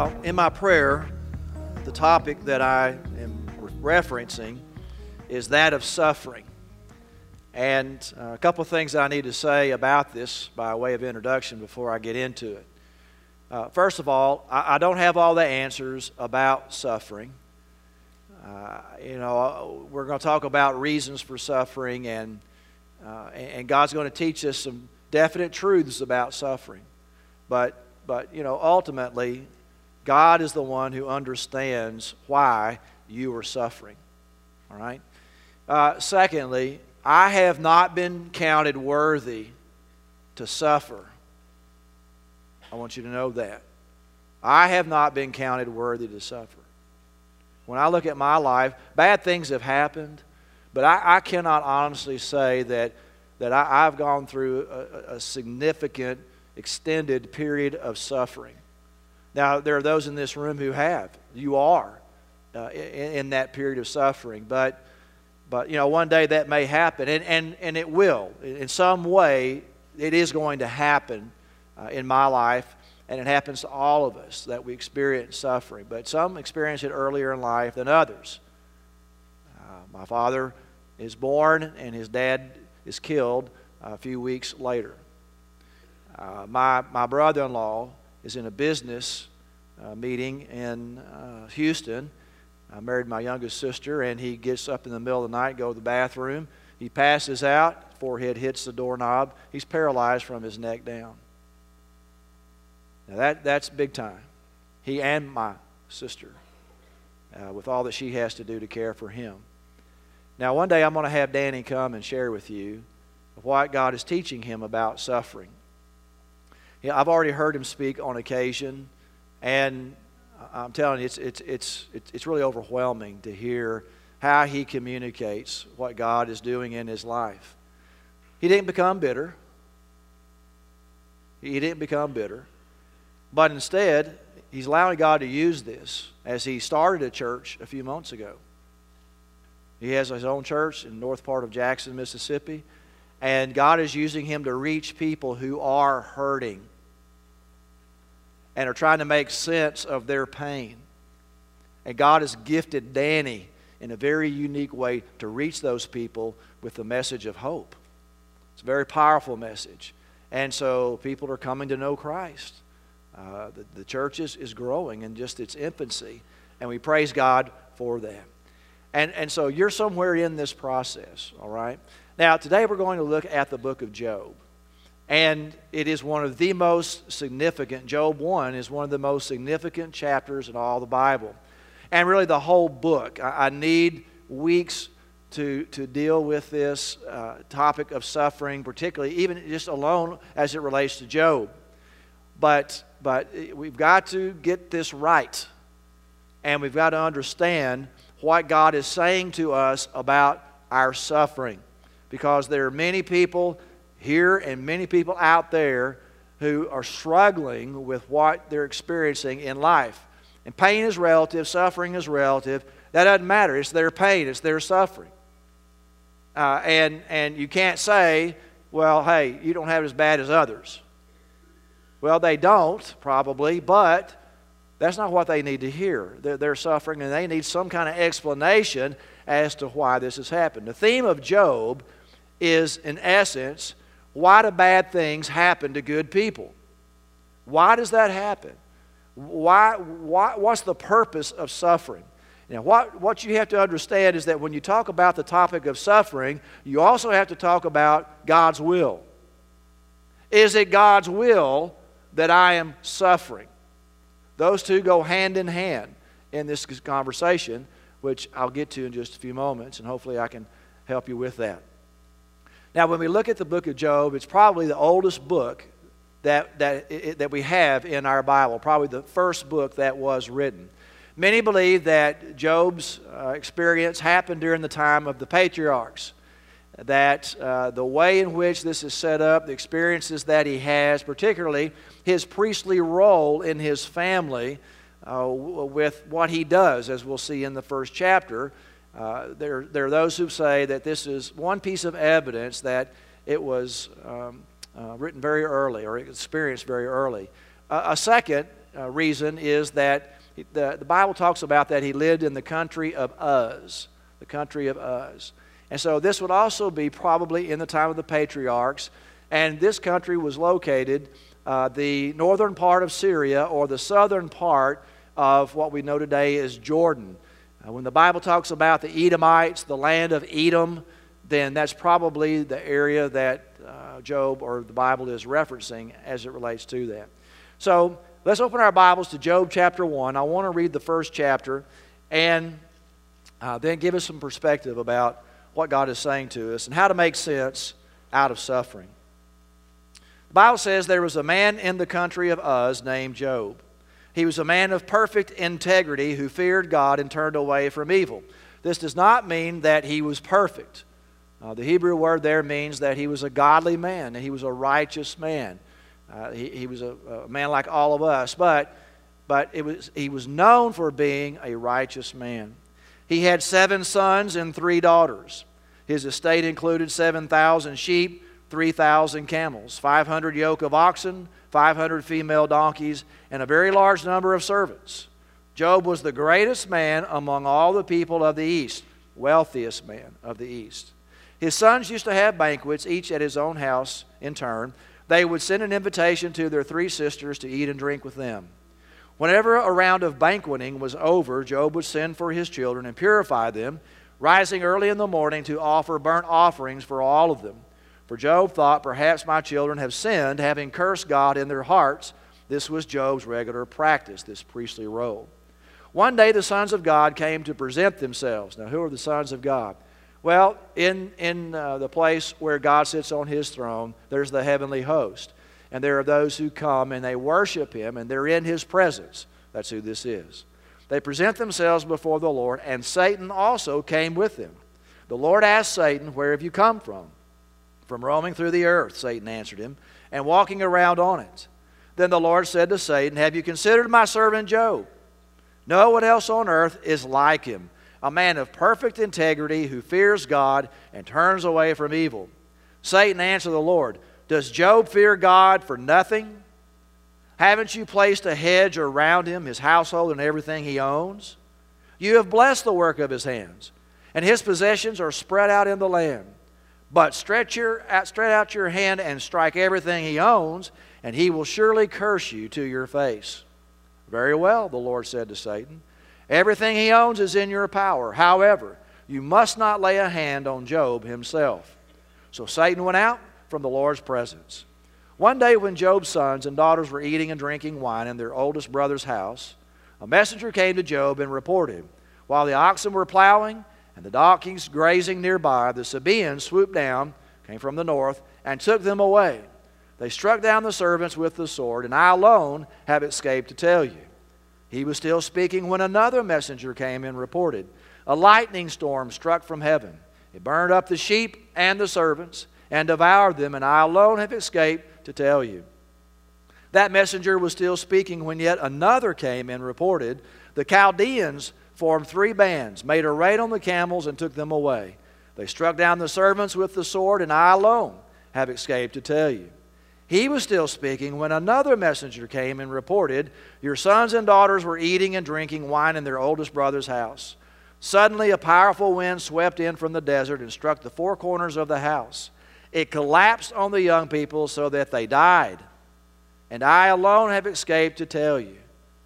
Now, in my prayer, the topic that I am referencing is that of suffering. And a couple of things I need to say about this by way of introduction before I get into it. First of all, I don't have all the answers about suffering. We're going to talk about reasons for suffering, and God's going to teach us some definite truths about suffering. But ultimately, God is the one who understands why you are suffering. All right? Secondly, I have not been counted worthy to suffer. I want you to know that. I have not been counted worthy to suffer. When I look at my life, bad things have happened, but I cannot honestly say that I've gone through a significant, extended period of suffering. Now, there are those in this room who have. You are in that period of suffering. But one day that may happen, and it will. In some way, it is going to happen in my life, and it happens to all of us that we experience suffering. But some experience it earlier in life than others. My father is born, and his dad is killed a few weeks later. My brother-in-law is in a business meeting in Houston. I married my youngest sister, and he gets up in the middle of the night, go to the bathroom. He passes out, forehead hits the doorknob. He's paralyzed from his neck down. Now that's big time. He and my sister, with all that she has to do to care for him. Now one day I'm going to have Danny come and share with you what God is teaching him about suffering. I've already heard him speak on occasion, and I'm telling you, it's really overwhelming to hear how he communicates what God is doing in his life. He didn't become bitter. But instead, he's allowing God to use this as he started a church a few months ago. He has his own church in the north part of Jackson, Mississippi, and God is using him to reach people who are hurting and are trying to make sense of their pain. And God has gifted Danny in a very unique way to reach those people with the message of hope. It's a very powerful message. And so people are coming to know Christ. The church is growing in just its infancy, and we praise God for that. And so you're somewhere in this process, all right? Now, today we're going to look at the book of Job. And it is one of the most significant, Job 1 is one of the most significant chapters in all the Bible. And really the whole book. I need weeks to deal with this topic of suffering, particularly even just alone as it relates to Job. But we've got to get this right. And we've got to understand what God is saying to us about our suffering. Because there are many people here and many people out there who are struggling with what they're experiencing in life. And pain is relative, suffering is relative. That doesn't matter. It's their pain, it's their suffering. And you can't say, well, hey, you don't have it as bad as others. Well, they don't, probably, but that's not what they need to hear. They're suffering, and they need some kind of explanation as to why this has happened. The theme of Job is, in essence, why do bad things happen to good people? Why does that happen? What's the purpose of suffering? Now, what you have to understand is that when you talk about the topic of suffering, you also have to talk about God's will. Is it God's will that I am suffering? Those two go hand in hand in this conversation, which I'll get to in just a few moments, and hopefully I can help you with that. Now, when we look at the book of Job, it's probably the oldest book that we have in our Bible, probably the first book that was written. Many believe that Job's experience happened during the time of the patriarchs, that the way in which this is set up, the experiences that he has, particularly his priestly role in his family with what he does, as we'll see in the first chapter. There are those who say that this is one piece of evidence that it was written very early or experienced very early. A second reason is that the Bible talks about that he lived in the country of Uz. The country of Uz. And so this would also be probably in the time of the patriarchs. And this country was located the northern part of Syria, or the southern part of what we know today as Jordan. When the Bible talks about the Edomites, the land of Edom, then that's probably the area that Job or the Bible is referencing as it relates to that. So let's open our Bibles to Job chapter 1. I want to read the first chapter and then give us some perspective about what God is saying to us and how to make sense out of suffering. The Bible says there was a man in the country of Uz named Job. He was a man of perfect integrity who feared God and turned away from evil. This does not mean that he was perfect. The Hebrew word there means that he was a godly man, and he was a righteous man. He was a man like all of us, but he was known for being a righteous man. He had 7 sons and 3 daughters. His estate included 7,000 sheep, 3,000 camels, 500 yoke of oxen, 500 female donkeys, and a very large number of servants. Job was the greatest man among all the people of the East, wealthiest man of the East. His sons used to have banquets, each at his own house in turn. They would send an invitation to their 3 sisters to eat and drink with them. Whenever a round of banqueting was over, Job would send for his children and purify them, rising early in the morning to offer burnt offerings for all of them. For Job thought, perhaps my children have sinned, having cursed God in their hearts. This was Job's regular practice, this priestly role. One day the sons of God came to present themselves. Now, who are the sons of God? Well, in the place where God sits on His throne, there's the heavenly host. And there are those who come and they worship Him, and they're in His presence. That's who this is. They present themselves before the Lord, and Satan also came with them. The Lord asked Satan, where have you come from? From roaming through the earth, Satan answered him, and walking around on it. Then the Lord said to Satan, have you considered my servant Job? No one else on earth is like him, a man of perfect integrity who fears God and turns away from evil. Satan answered the Lord, does Job fear God for nothing? Haven't you placed a hedge around him, his household, and everything he owns? You have blessed the work of his hands, and his possessions are spread out in the land. But stretch out your hand and strike everything he owns, and he will surely curse you to your face. Very well, the Lord said to Satan. Everything he owns is in your power. However, you must not lay a hand on Job himself. So Satan went out from the Lord's presence. One day when Job's sons and daughters were eating and drinking wine in their oldest brother's house, a messenger came to Job and reported, while the oxen were plowing and the donkeys grazing nearby, the Sabaeans swooped down, came from the north, and took them away. They struck down the servants with the sword, and I alone have escaped to tell you. He was still speaking when another messenger came and reported, a lightning storm struck from heaven. It burned up the sheep and the servants and devoured them, and I alone have escaped to tell you. That messenger was still speaking when yet another came and reported, the Chaldeans formed 3 bands, made a raid on the camels, and took them away. They struck down the servants with the sword, and I alone have escaped to tell you. He was still speaking when another messenger came and reported, your sons and daughters were eating and drinking wine in their oldest brother's house. Suddenly a powerful wind swept in from the desert and struck the 4 corners of the house. It collapsed on the young people so that they died. And I alone have escaped to tell you.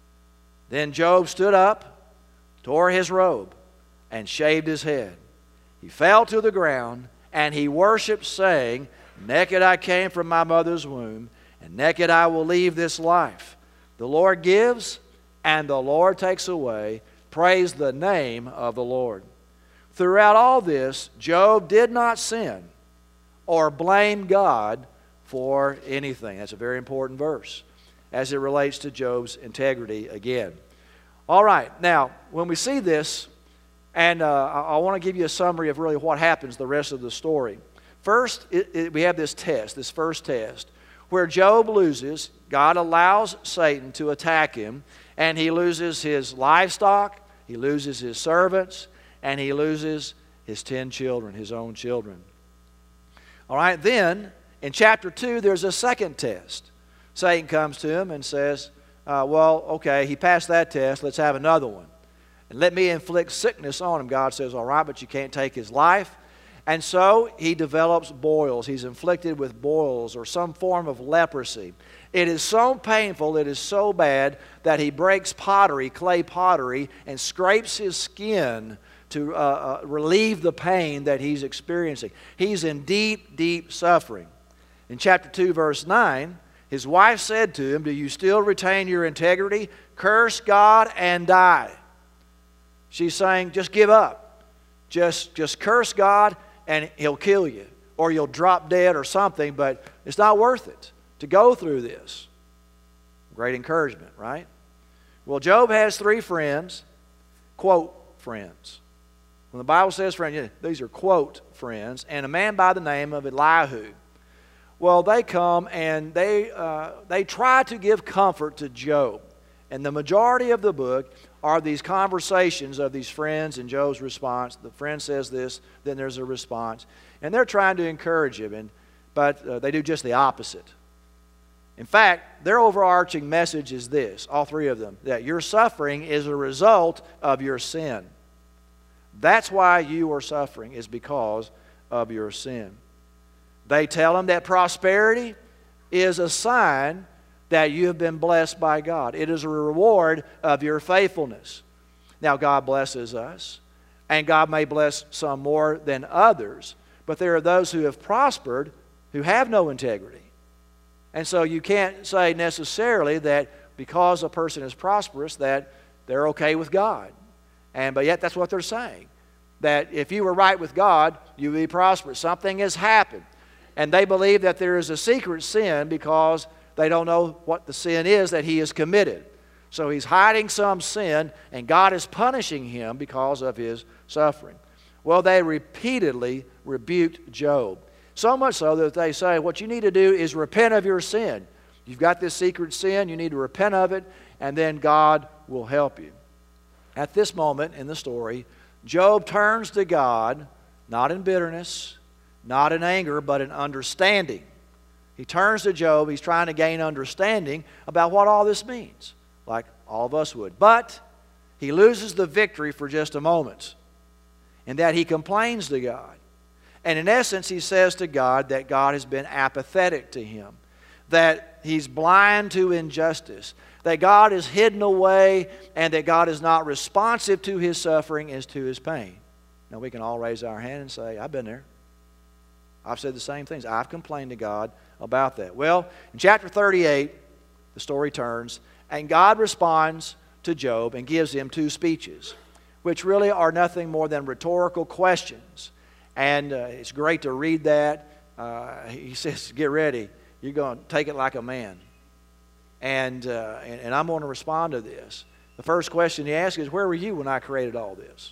Then Job stood up, tore his robe, and shaved his head. He fell to the ground, and he worshipped, saying, naked I came from my mother's womb, and naked I will leave this life. The Lord gives, and the Lord takes away. Praise the name of the Lord. Throughout all this, Job did not sin or blame God for anything. That's a very important verse as it relates to Job's integrity again. All right, now, when we see this, and I want to give you a summary of really what happens the rest of the story. First, we have this test, this first test, where Job loses. God allows Satan to attack him, and he loses his livestock, he loses his servants, and he loses his 10 children, his own children. All right, then, in chapter 2, there's a second test. Satan comes to him and says, well, okay, he passed that test. Let's have another one. And let me inflict sickness on him. God says, all right, but you can't take his life. And so he develops boils. He's inflicted with boils or some form of leprosy. It is so painful, it is so bad, that he breaks pottery, clay pottery, and scrapes his skin to relieve the pain that he's experiencing. He's in deep, deep suffering. In chapter 2, verse 9, his wife said to him, do you still retain your integrity? Curse God and die. She's saying, just give up. Just curse God and he'll kill you. Or you'll drop dead or something, but it's not worth it to go through this. Great encouragement, right? Well, Job has 3 friends, quote, friends. When the Bible says friends, these are quote friends, and a man by the name of Elihu. Well, they come and they try to give comfort to Job. And the majority of the book are these conversations of these friends and Job's response. The friend says this, then there's a response. And they're trying to encourage him, but they do just the opposite. In fact, their overarching message is this, all 3 of them, that your suffering is a result of your sin. That's why you are suffering, is because of your sin. They tell him that prosperity is a sign that you have been blessed by God. It is a reward of your faithfulness. Now, God blesses us, and God may bless some more than others, but there are those who have prospered who have no integrity. And so you can't say necessarily that because a person is prosperous that they're okay with God. But yet that's what they're saying. That if you were right with God, you would be prosperous. Something has happened. And they believe that there is a secret sin because they don't know what the sin is that he has committed. So he's hiding some sin, and God is punishing him because of his suffering. Well, they repeatedly rebuked Job. So much so that they say, what you need to do is repent of your sin. You've got this secret sin, you need to repent of it, and then God will help you. At this moment in the story, Job turns to God, not in bitterness, not in anger, but in understanding. He turns to Job, he's trying to gain understanding about what all this means, like all of us would. But he loses the victory for just a moment, in that he complains to God. And in essence, he says to God that God has been apathetic to him, that he's blind to injustice, that God is hidden away, and that God is not responsive to his suffering as to his pain. Now, we can all raise our hand and say, I've been there. I've said the same things. I've complained to God about that. Well, in chapter 38, the story turns, and God responds to Job and gives him 2 speeches, which really are nothing more than rhetorical questions. And it's great to read that. He says, get ready. You're going to take it like a man. And I'm going to respond to this. The first question he asks is, where were you when I created all this?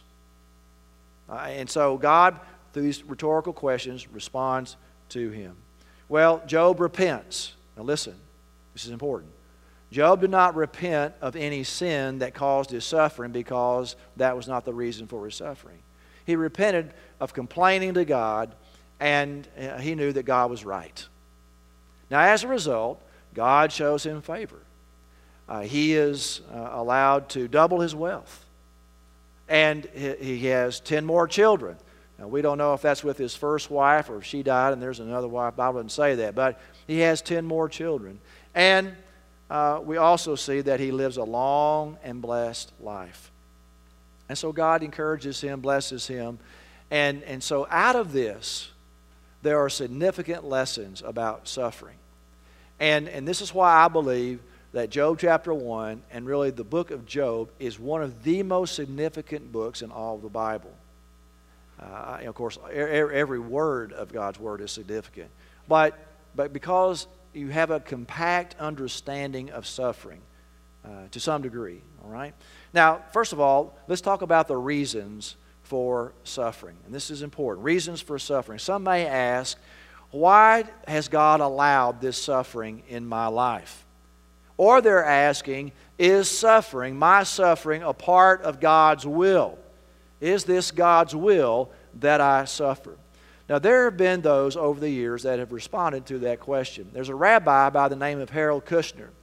And so God, through these rhetorical questions, responds to him. Well, Job repents. Now listen, this is important. Job did not repent of any sin that caused his suffering because that was not the reason for his suffering. He repented of complaining to God, and he knew that God was right. Now, as a result, God shows him favor. He is allowed to double his wealth. And he has 10 more children. Now, we don't know if that's with his first wife or if she died and there's another wife. The Bible doesn't say that. But he has 10 more children. And we also see that he lives a long and blessed life. And so God encourages him, blesses him. And so out of this, there are significant lessons about suffering. And this is why I believe that Job chapter 1 and really the book of Job is one of the most significant books in all of the Bible. Of course, every word of God's word is significant. But because you have a compact understanding of suffering to some degree, all right? Now, first of all, let's talk about the reasons for suffering. And this is important. Reasons for suffering. Some may ask, why has God allowed this suffering in my life? Or they're asking, is suffering, my suffering, a part of God's will? Is this God's will that I suffer? Now, there have been those over the years that have responded to that question. There's a rabbi by the name of Harold Kushner,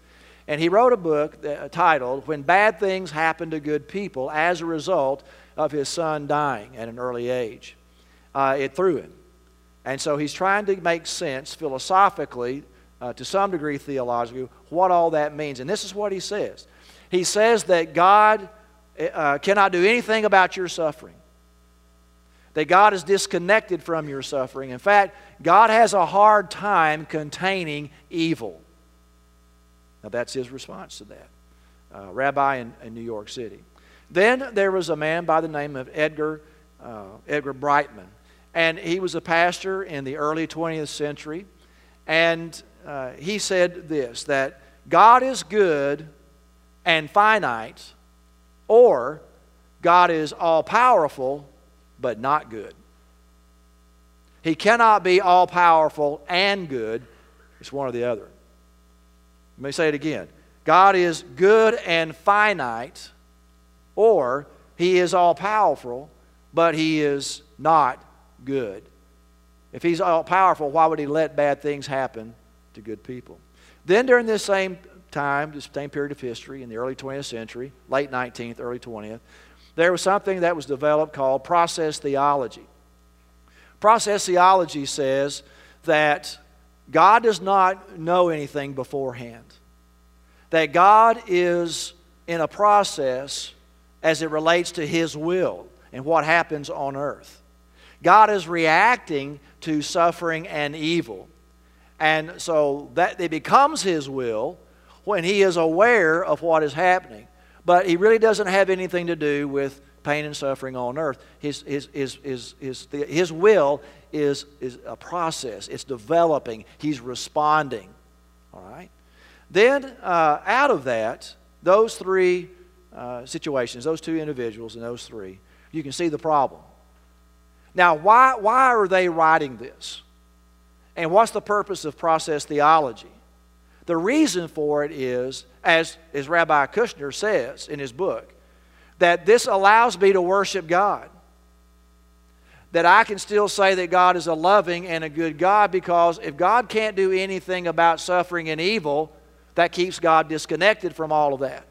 And he wrote a book titled When Bad Things Happen to Good People as a Result of His Son Dying at an Early Age. It threw him. And so he's trying to make sense philosophically, to some degree theologically, what all that means. And this is what he says. He says that God cannot do anything about your suffering. That God is disconnected from your suffering. In fact, God has a hard time containing evil. Now that's his response to that. Rabbi in New York City. Then there was a man by the name of Edgar Brightman. And he was a pastor in the early 20th century. And he said this, that God is good and finite, or God is all-powerful but not good. He cannot be all-powerful and good. It's one or the other. Let me say it again. God is good and finite, or He is all-powerful, but He is not good. If He's all-powerful, why would He let bad things happen to good people? Then during this same time, this same period of history, in the early 20th century, late 19th, early 20th, there was something that was developed called process theology. Process theology says that God does not know anything beforehand. That God is in a process as it relates to His will and what happens on earth. God is reacting to suffering and evil. And so that it becomes His will when He is aware of what is happening. But He really doesn't have anything to do with pain and suffering on earth. His will is a process. It's developing. He's responding. All right? Then out of that, those three situations, those two individuals and those three, you can see the problem. Now, why are they writing this? And what's the purpose of process theology? The reason for it is, as Rabbi Kushner says in his book, that this allows me to worship God. That I can still say that God is a loving and a good God, because if God can't do anything about suffering and evil, that keeps God disconnected from all of that.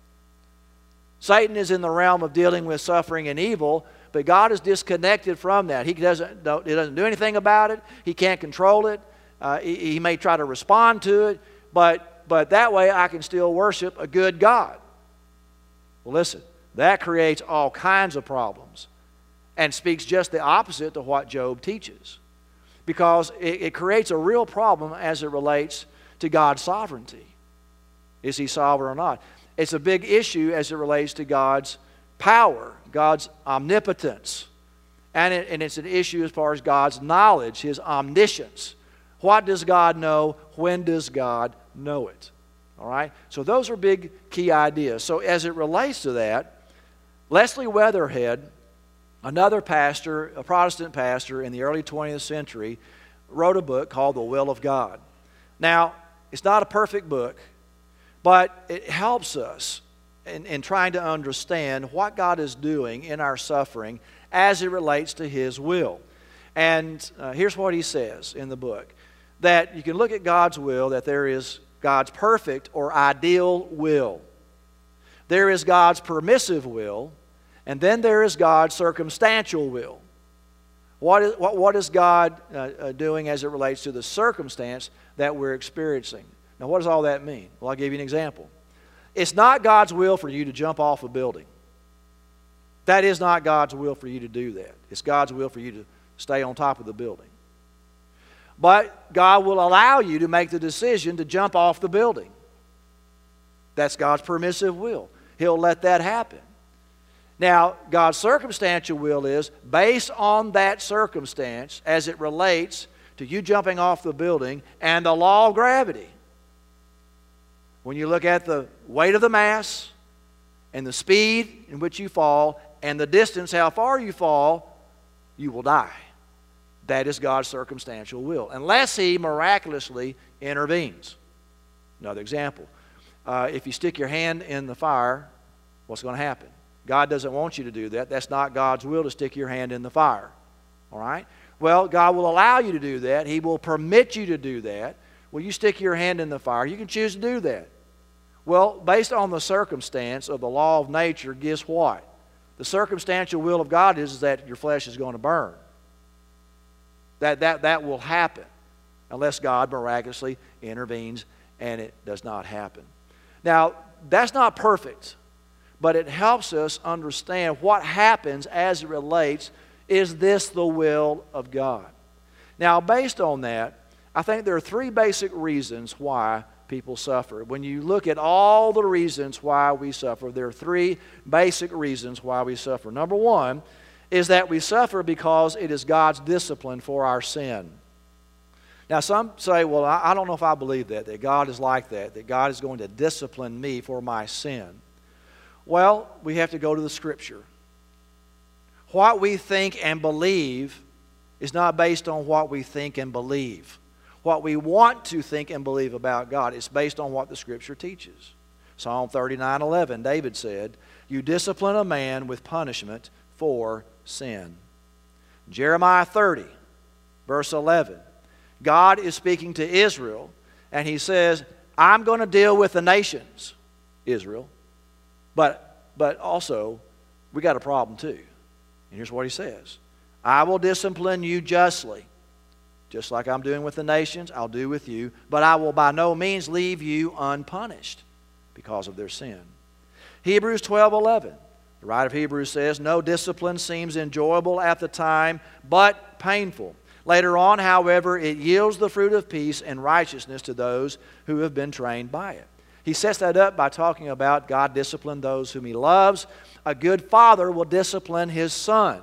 Satan is in the realm of dealing with suffering and evil, but God is disconnected from that. He doesn't do anything about it. He can't control it. He may try to respond to it, but that way I can still worship a good God. Well, listen, that creates all kinds of problems and speaks just the opposite to what Job teaches, because it creates a real problem as it relates to God's sovereignty. Is He sovereign or not? It's a big issue as it relates to God's power, God's omnipotence. And it's an issue as far as God's knowledge, His omniscience. What does God know? When does God know it? All right? So those are big key ideas. So as it relates to that, Leslie Weatherhead, another pastor, a Protestant pastor in the early 20th century, wrote a book called The Will of God. Now, it's not a perfect book, but it helps us in trying to understand what God is doing in our suffering as it relates to His will. And here's what he says in the book. That you can look at God's will, that there is God's perfect or ideal will. There is God's permissive will, and then there is God's circumstantial will. What is God doing as it relates to the circumstance that we're experiencing? Now, what does all that mean? Well, I'll give you an example. It's not God's will for you to jump off a building. That is not God's will for you to do that. It's God's will for you to stay on top of the building. But God will allow you to make the decision to jump off the building. That's God's permissive will. He'll let that happen. Now, God's circumstantial will is based on that circumstance as it relates to you jumping off the building and the law of gravity. When you look at the weight of the mass and the speed in which you fall and the distance, how far you fall, you will die. That is God's circumstantial will, unless He miraculously intervenes. Another example. If you stick your hand in the fire, what's going to happen? God doesn't want you to do that. That's not God's will to stick your hand in the fire. All right? Well, God will allow you to do that. He will permit you to do that. Well, you stick your hand in the fire. You can choose to do that. Well, based on the circumstance of the law of nature, guess what? The circumstantial will of God is that your flesh is going to burn. That will happen unless God miraculously intervenes and it does not happen. Now, that's not perfect, but it helps us understand what happens as it relates. Is this the will of God? Now, based on that, I think there are three basic reasons why people suffer. When you look at all the reasons why we suffer, there are three basic reasons why we suffer. Number one is that we suffer because it is God's discipline for our sin. Now, some say, well, I don't know if I believe that God is like that God is going to discipline me for my sin. Well, we have to go to the Scripture. What we think and believe is not based on what we think and believe. What we want to think and believe about God is based on what the Scripture teaches. Psalm 39:11, David said, "You discipline a man with punishment for sin." Jeremiah 30, verse 11, God is speaking to Israel, and He says, I'm going to deal with the nations, Israel, but also we got a problem too. And here's what He says, I will discipline you justly. Just like I'm doing with the nations, I'll do with you, but I will by no means leave you unpunished because of their sin. Hebrews 12:11, the writer of Hebrews says, no discipline seems enjoyable at the time, but painful. Later on, however, it yields the fruit of peace and righteousness to those who have been trained by it. He sets that up by talking about God discipline those whom He loves. A good father will discipline his son.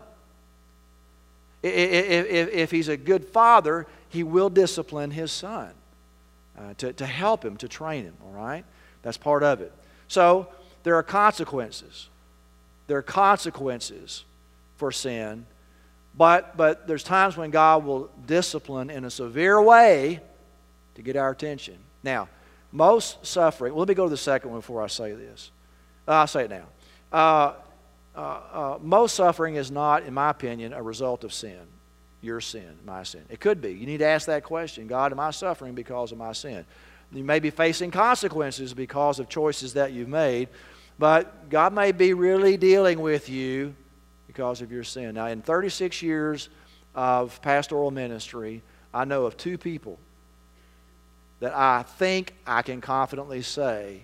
If he's a good father, he will discipline his son to help him, to train him, all right? That's part of it. So there are consequences. There are consequences for sin, but there's times when God will discipline in a severe way to get our attention. Now, most suffering, well, let me go to the second one before I say this. I'll say it now. Most suffering is not, in my opinion, a result of sin. Your sin, my sin. It could be. You need to ask that question. God, am I suffering because of my sin? You may be facing consequences because of choices that you've made, but God may be really dealing with you because of your sin. Now, in 36 years of pastoral ministry, I know of two people that I think I can confidently say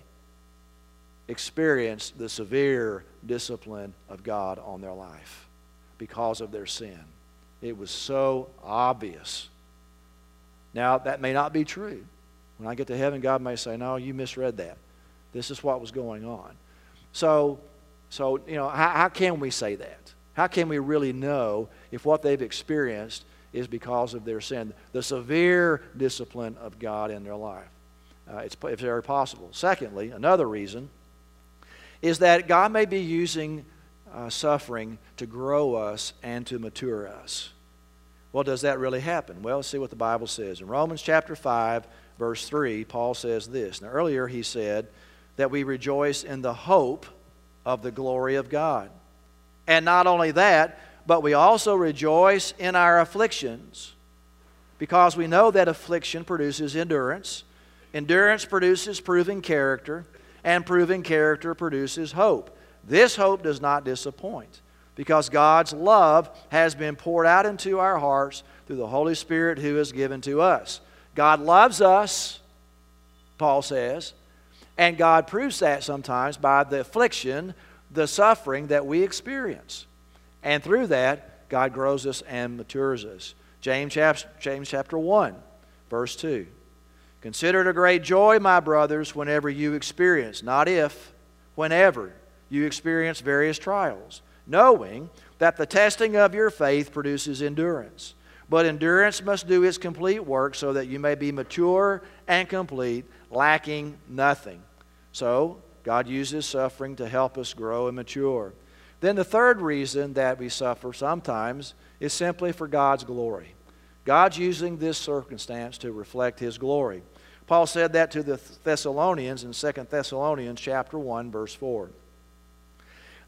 experienced the severe discipline of God on their life because of their sin. It was so obvious. Now, that may not be true. When I get to heaven, God may say, no, you misread that. This is what was going on. So you know, how can we say that? How can we really know if what they've experienced is because of their sin? The severe discipline of God in their life. It's very possible. Secondly, another reason is that God may be using suffering to grow us and to mature us. Well, does that really happen? Well, let's see what the Bible says. In Romans chapter 5, verse 3, Paul says this. Now, earlier he said that we rejoice in the hope of the glory of God. And not only that, but we also rejoice in our afflictions, because we know that affliction produces endurance. Endurance produces proven character, and proven character produces hope. This hope does not disappoint, because God's love has been poured out into our hearts through the Holy Spirit who is given to us. God loves us, Paul says, and God proves that sometimes by the affliction, the suffering that we experience. And through that, God grows us and matures us. James chapter 1, verse 2. Consider it a great joy, my brothers, whenever you experience, not if, whenever you experience various trials, knowing that the testing of your faith produces endurance. But endurance must do its complete work so that you may be mature and complete, lacking nothing. So, God uses suffering to help us grow and mature. Then the third reason that we suffer sometimes is simply for God's glory. God's using this circumstance to reflect His glory. Paul said that to the Thessalonians in 2 Thessalonians chapter 1, verse 4.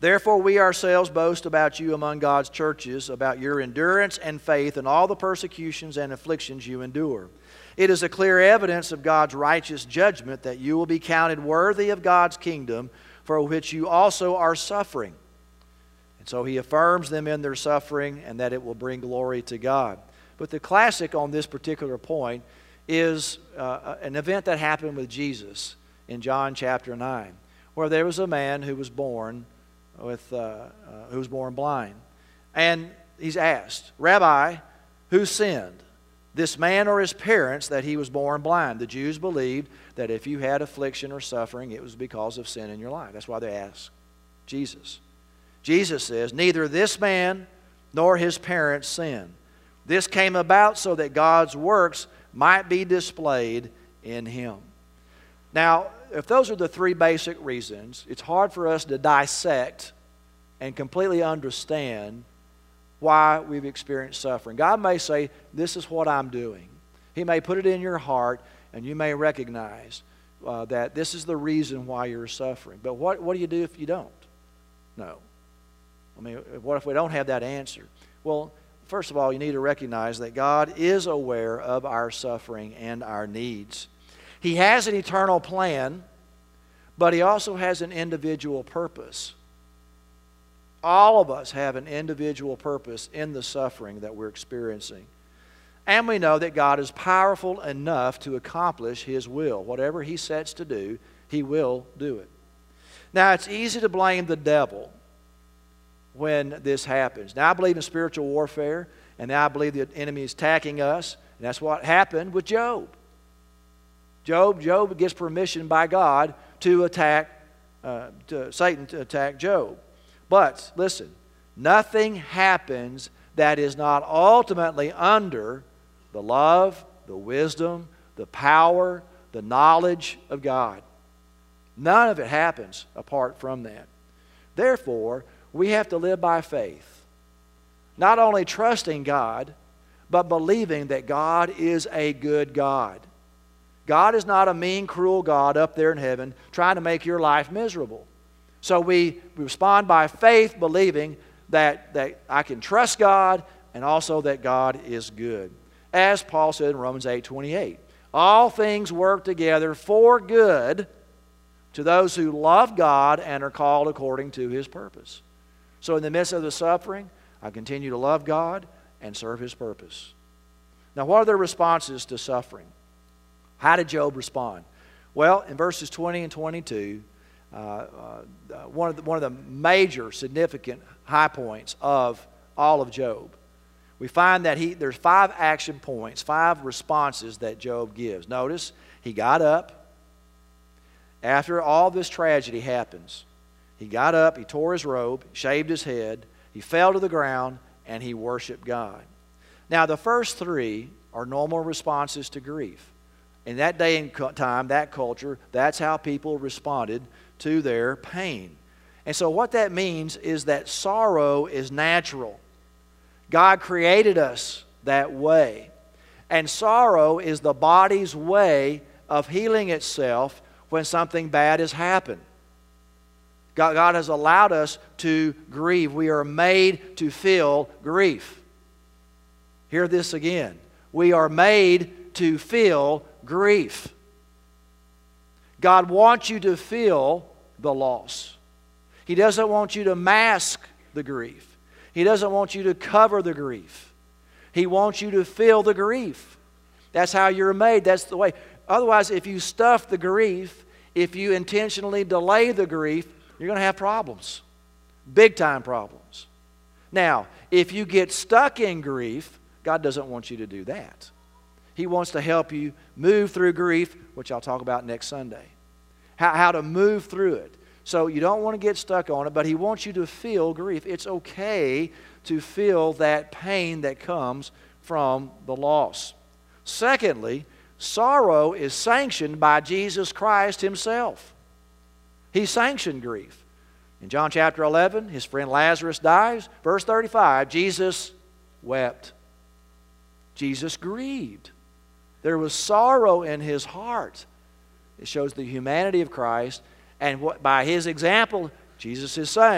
Therefore we ourselves boast about you among God's churches, about your endurance and faith in all the persecutions and afflictions you endure. It is a clear evidence of God's righteous judgment that you will be counted worthy of God's kingdom, for which you also are suffering. And so he affirms them in their suffering and that it will bring glory to God. But the classic on this particular point is an event that happened with Jesus in John chapter 9, where there was a man who was born blind. And he's asked, Rabbi, who sinned, this man or his parents, that he was born blind? The Jews believed that if you had affliction or suffering, it was because of sin in your life. That's why they asked Jesus. Jesus says, neither this man nor his parents sinned. This came about so that God's works might be displayed in him. Now, if those are the three basic reasons, it's hard for us to dissect and completely understand why we've experienced suffering. God may say, this is what I'm doing. He may put it in your heart, and you may recognize that this is the reason why you're suffering. But what do you do if you don't know? I mean, what if we don't have that answer? Well, first of all, you need to recognize that God is aware of our suffering and our needs. He has an eternal plan, but He also has an individual purpose. All of us have an individual purpose in the suffering that we're experiencing. And we know that God is powerful enough to accomplish His will. Whatever He sets to do, He will do it. Now, it's easy to blame the devil when this happens. Now, I believe in spiritual warfare, and now I believe the enemy is attacking us, and that's what happened with Job. Job gets permission by God to attack, Satan to attack Job. But, listen, nothing happens that is not ultimately under the love, the wisdom, the power, the knowledge of God. None of it happens apart from that. Therefore, we have to live by faith. Not only trusting God, but believing that God is a good God. God is not a mean, cruel God up there in heaven trying to make your life miserable. So we respond by faith, believing that I can trust God and also that God is good. As Paul said in Romans 8:28, all things work together for good to those who love God and are called according to His purpose. So in the midst of the suffering, I continue to love God and serve His purpose. Now, what are the responses to suffering? How did Job respond? Well, in verses 20 and 22, one of the major significant high points of all of Job, we find that there's 5 action points, 5 responses that Job gives. Notice, he got up. After all this tragedy happens, he got up, he tore his robe, shaved his head, he fell to the ground, and he worshiped God. Now, the first 3 are normal responses to grief. In that day and time, that culture, that's how people responded to their pain. And so what that means is that sorrow is natural. God created us that way. And sorrow is the body's way of healing itself when something bad has happened. God has allowed us to grieve. We are made to feel grief. Hear this again. We are made to feel grief. God wants you to feel the loss. He doesn't want you to mask the grief. He doesn't want you to cover the grief. He wants you to feel the grief. That's how you're made. That's the way. Otherwise, if you stuff the grief, if you intentionally delay the grief, you're going to have problems. Big time problems. Now, if you get stuck in grief, God doesn't want you to do that. He wants to help you move through grief, which I'll talk about next Sunday. How to move through it. So you don't want to get stuck on it, but He wants you to feel grief. It's okay to feel that pain that comes from the loss. Secondly, sorrow is sanctioned by Jesus Christ Himself. He sanctioned grief. In John chapter 11, His friend Lazarus dies. Verse 35, Jesus wept. Jesus grieved. There was sorrow in His heart. It shows the humanity of Christ. And by His example, Jesus is saying,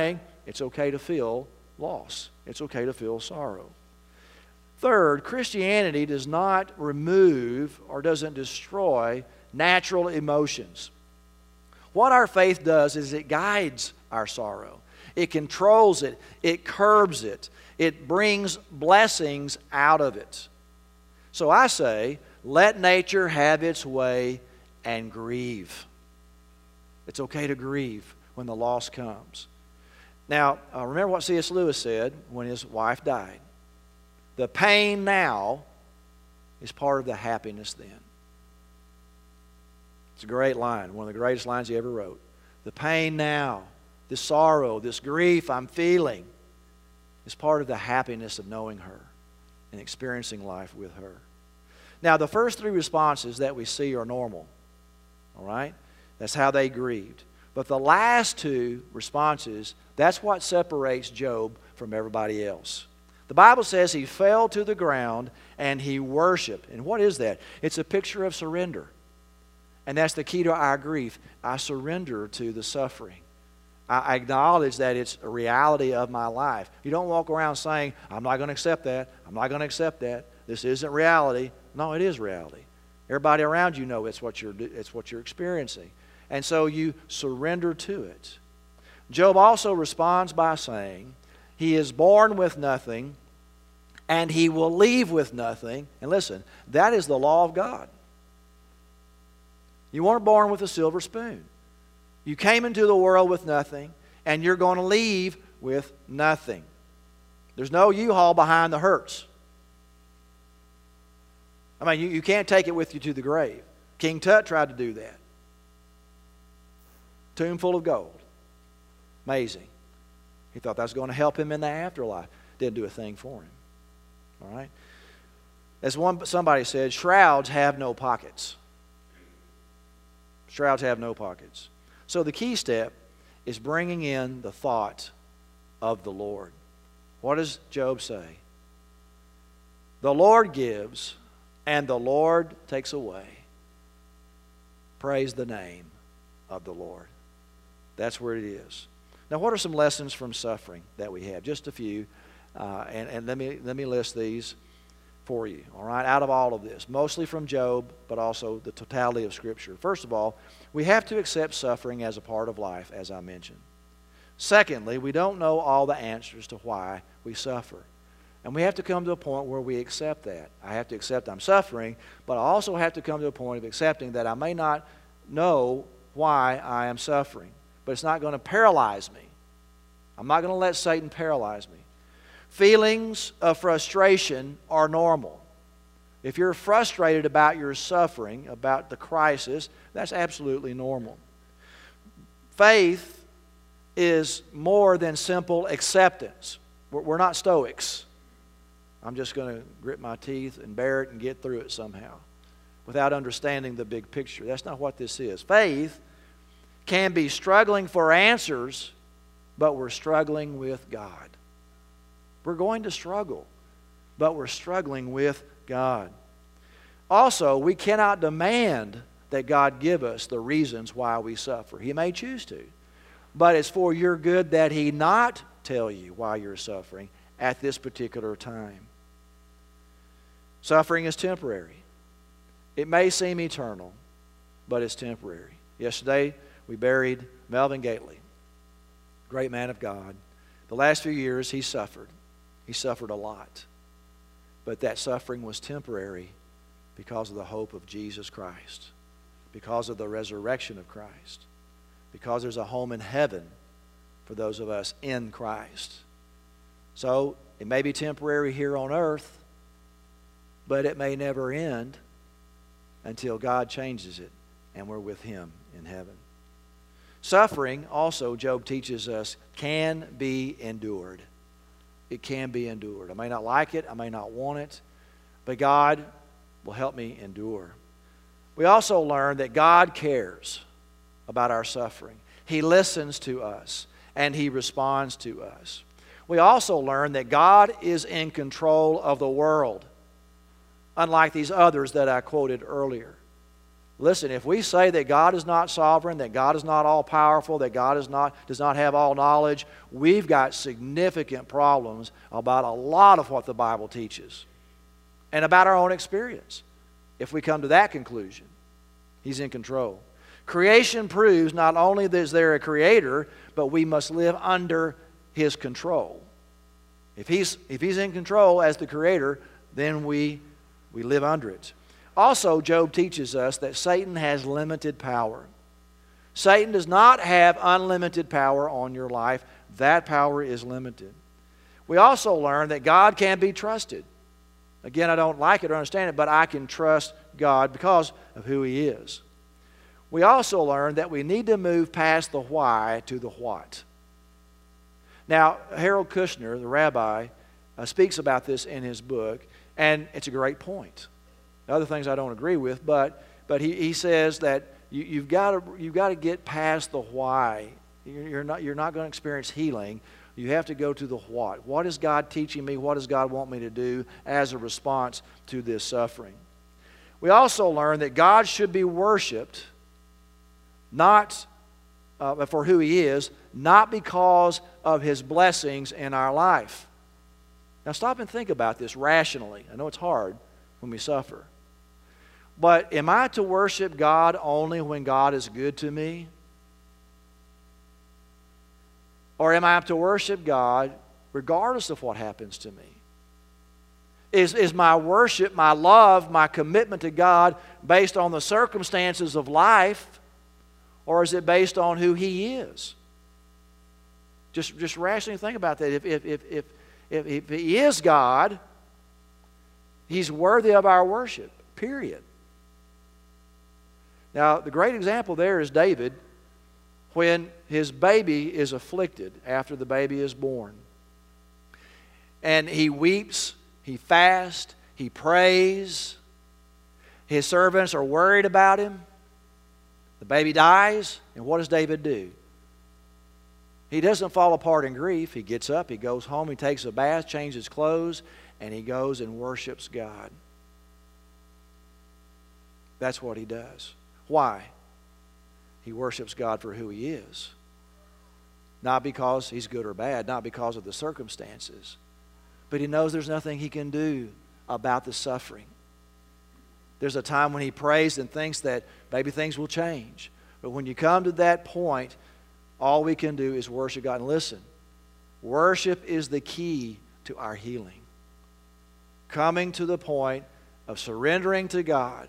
It's okay to feel loss. It's okay to feel sorrow. Third, Christianity does not remove or doesn't destroy natural emotions. What our faith does is it guides our sorrow. It controls it. It curbs it. It brings blessings out of it. So I say, let nature have its way and grieve. It's okay to grieve when the loss comes. Now, remember what C.S. Lewis said when his wife died. The pain now is part of the happiness then. It's a great line, one of the greatest lines he ever wrote. The pain now, this sorrow, this grief I'm feeling is part of the happiness of knowing her and experiencing life with her. Now, the first three responses that we see are normal. All right? That's how they grieved. But the last two responses, that's what separates Job from everybody else. The Bible says he fell to the ground and he worshiped. And what is that? It's a picture of surrender. And that's the key to our grief. I surrender to the suffering. I acknowledge that it's a reality of my life. You don't walk around saying, I'm not going to accept that. I'm not going to accept that. This isn't reality. No, it is reality. Everybody around you know it's what you're experiencing. And so you surrender to it. Job also responds by saying, he is born with nothing, and he will leave with nothing. And listen, that is the law of God. You weren't born with a silver spoon. You came into the world with nothing, and you're going to leave with nothing. There's no U-Haul behind the hearse. I mean, you can't take it with you to the grave. King Tut tried to do that. Tomb full of gold. Amazing. He thought that was going to help him in the afterlife. Didn't do a thing for him. All right? As somebody said, shrouds have no pockets. Shrouds have no pockets. So the key step is bringing in the thought of the Lord. What does Job say? The Lord gives, and the Lord takes away. Praise the name of the Lord. That's where it is. Now, what are some lessons from suffering that we have? Just a few, and let me list these for you. All right, out of all of this, mostly from Job, but also the totality of Scripture. First of all, we have to accept suffering as a part of life, as I mentioned. Secondly, we don't know all the answers to why we suffer. And we have to come to a point where we accept that. I have to accept I'm suffering, but I also have to come to a point of accepting that I may not know why I am suffering. But it's not going to paralyze me. I'm not going to let Satan paralyze me. Feelings of frustration are normal. If you're frustrated about your suffering, about the crisis, that's absolutely normal. Faith is more than simple acceptance. We're not Stoics. I'm just going to grit my teeth and bear it and get through it somehow without understanding the big picture. That's not what this is. Faith can be struggling for answers, but we're struggling with God. We're going to struggle, but we're struggling with God. Also, we cannot demand that God give us the reasons why we suffer. He may choose to, but it's for your good that He not tell you why you're suffering at this particular time. Suffering is temporary. It may seem eternal, but it's temporary. Yesterday, we buried Melvin Gately, great man of God. The last few years, he suffered. He suffered a lot. But that suffering was temporary because of the hope of Jesus Christ, because of the resurrection of Christ, because there's a home in heaven for those of us in Christ. So, it may be temporary here on earth, but it may never end until God changes it and we're with Him in heaven. Suffering, also, Job teaches us, can be endured. It can be endured. I may not like it, I may not want it, but God will help me endure. We also learn that God cares about our suffering. He listens to us, and He responds to us. We also learn that God is in control of the world, unlike these others that I quoted earlier. Listen, if we say that God is not sovereign, that God is not all-powerful, that God does not have all knowledge, we've got significant problems about a lot of what the Bible teaches and about our own experience if we come to that conclusion. He's in control. Creation proves not only that there is a creator, but we must live under his control. If he's in control as the creator, then we live under it. Also, Job teaches us that Satan has limited power. Satan does not have unlimited power on your life. That power is limited. We also learn that God can be trusted. Again, I don't like it or understand it, but I can trust God because of who He is. We also learn that we need to move past the why to the what. Now, Harold Kushner, the rabbi, speaks about this in his book, and it's a great point. Other things I don't agree with, but he says that you've got to get past the why. You're not going to experience healing. You have to go to the what. What is God teaching me? What does God want me to do as a response to this suffering? We also learn that God should be worshiped, not for who He is, not because of His blessings in our life. Now stop and think about this rationally. I know it's hard when we suffer. But am I to worship God only when God is good to me? Or am I to worship God regardless of what happens to me? Is my worship, my love, my commitment to God based on the circumstances of life, or is it based on who He is? Just rationally think about that. If He is God, He's worthy of our worship, period. Now, the great example there is David when his baby is afflicted after the baby is born. And he weeps, he fasts, he prays. His servants are worried about him. The baby dies, and what does David do? He doesn't fall apart in grief. He gets up, he goes home, he takes a bath, changes clothes, and he goes and worships God. That's what he does. Why? He worships God for who He is. Not because He's good or bad, not because of the circumstances. But he knows there's nothing he can do about the suffering. There's a time when he prays and thinks that maybe things will change. But when you come to that point, all we can do is worship God. And listen, worship is the key to our healing. Coming to the point of surrendering to God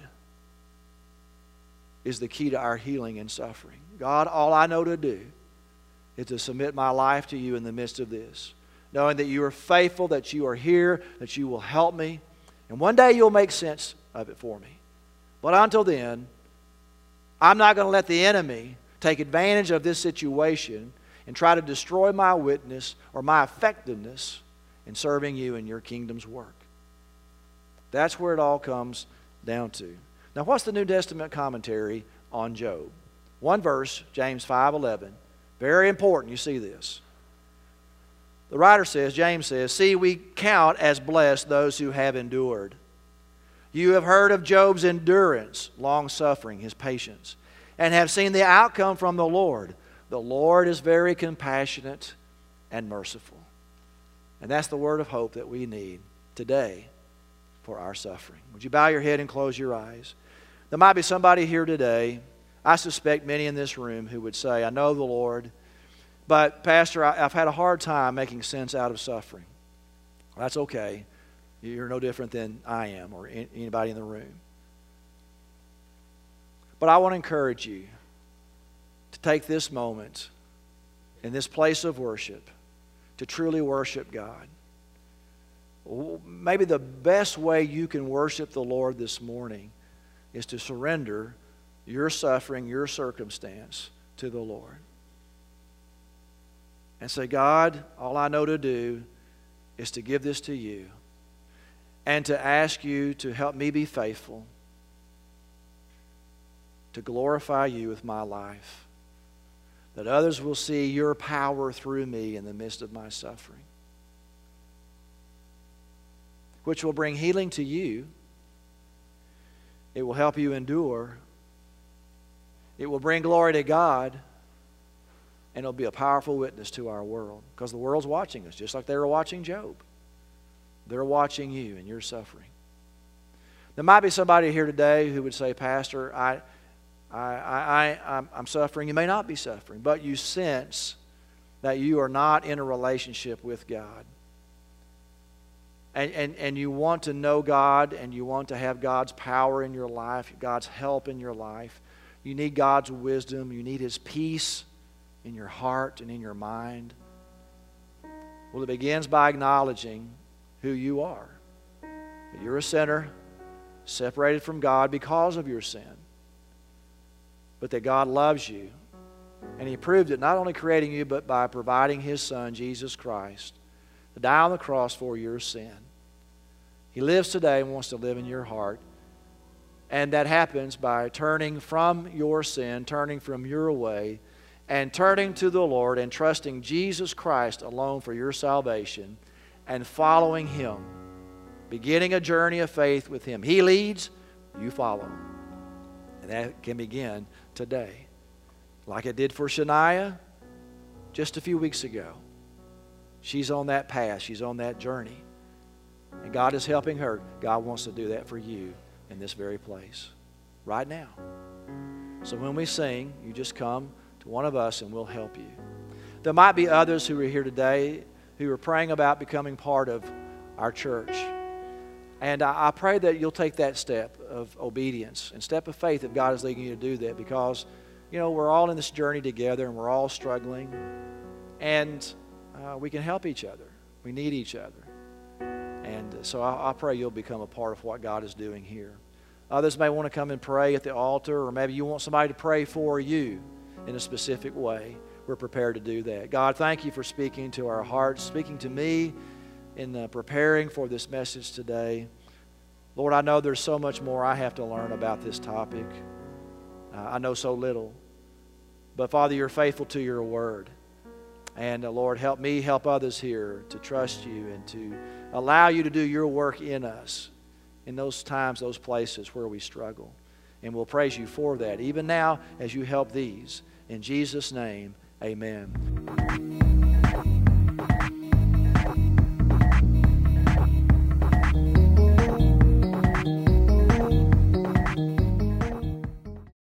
is the key to our healing and suffering. God, all I know to do is to submit my life to You in the midst of this, knowing that You are faithful, that You are here, that You will help me, and one day You'll make sense of it for me. But until then, I'm not going to let the enemy take advantage of this situation and try to destroy my witness or my effectiveness in serving You in Your kingdom's work. That's where it all comes down to. Now, what's the New Testament commentary on Job? One verse, James 5:11. Very important, you see this. The writer says, James says, "See, we count as blessed those who have endured. You have heard of Job's endurance, long-suffering, his patience, and have seen the outcome from the Lord. The Lord is very compassionate and merciful." And that's the word of hope that we need today for our suffering. Would you bow your head and close your eyes? There might be somebody here today, I suspect many in this room, who would say, "I know the Lord, but Pastor, I've had a hard time making sense out of suffering." That's okay. You're no different than I am or anybody in the room. But I want to encourage you to take this moment in this place of worship to truly worship God. Maybe the best way you can worship the Lord this morning is to surrender your suffering, your circumstance to the Lord. And say, "God, all I know to do is to give this to You and to ask You to help me be faithful, to glorify You with my life, that others will see Your power through me in the midst of my suffering, which will bring healing to You. It will help You endure, It will bring glory to God, and it'll be a powerful witness to our world, because the world's watching us, just like they were watching Job. They're watching you and your suffering. There might be somebody here today who would say, Pastor, I'm suffering. You may not be suffering, but you sense that you are not in a relationship with God. And you want to know God, and you want to have God's power in your life, God's help in your life. You need God's wisdom. You need His peace in your heart and in your mind. Well, it begins by acknowledging who you are. That you're a sinner, separated from God because of your sin. But that God loves you. And He proved it not only creating you, but by providing His Son, Jesus Christ, to die on the cross for your sin. He lives today and wants to live in your heart. And that happens by turning from your sin, turning from your way, and turning to the Lord and trusting Jesus Christ alone for your salvation and following Him. Beginning a journey of faith with Him. He leads, you follow. And that can begin today. Like it did for Shania just a few weeks ago. She's on that path. She's on that journey. And God is helping her. God wants to do that for you in this very place, right now. So when we sing, you just come to one of us and we'll help you. There might be others who are here today who are praying about becoming part of our church. And I pray that you'll take that step of obedience and step of faith if God is leading you to do that, because, you know, we're all in this journey together and we're all struggling, and we can help each other. We need each other. And so I pray you'll become a part of what God is doing here. Others may want to come and pray at the altar, or maybe you want somebody to pray for you in a specific way. We're prepared to do that. God, thank you for speaking to our hearts, speaking to me in preparing for this message today. Lord, I know there's so much more I have to learn about this topic. I know so little. But Father, you're faithful to your word. And Lord, help me, help others here to trust you and to allow you to do your work in us in those times, those places where we struggle. And we'll praise you for that, even now as you help these. In Jesus' name, amen.